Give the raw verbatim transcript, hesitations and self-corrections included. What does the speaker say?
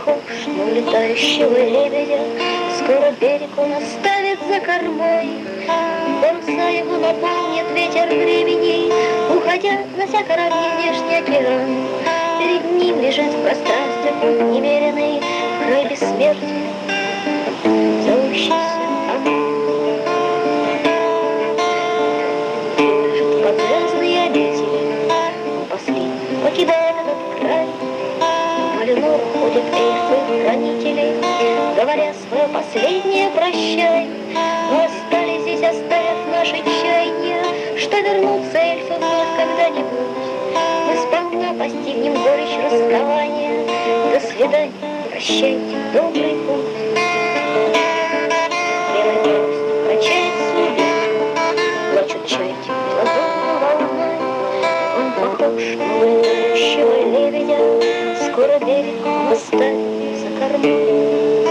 похож на улетающего лебедя. Скоро берег он оставит за кормой, паруса его наполнит ветер времени, уходя на всякой равне внешний океан. Перед ним лежит в пространстве путь немеренный, край бессмертия, зовущийся Амур. Лежит под звездные обители, последний покидает этот край. По Ленору ходят эльфы хранители, говоря свое последнее прощай. Мы остались здесь, оставив наши чаяния, что вернутся эльфы вновь когда-нибудь. Мы сполна постигнем горечь расставания. До свидания, прощайте, добрый путь. Белый парус качает свой бег, плачут чайки ладонью волной. Он похож на улетающего лебедя, скоро берег он оставит за кормой.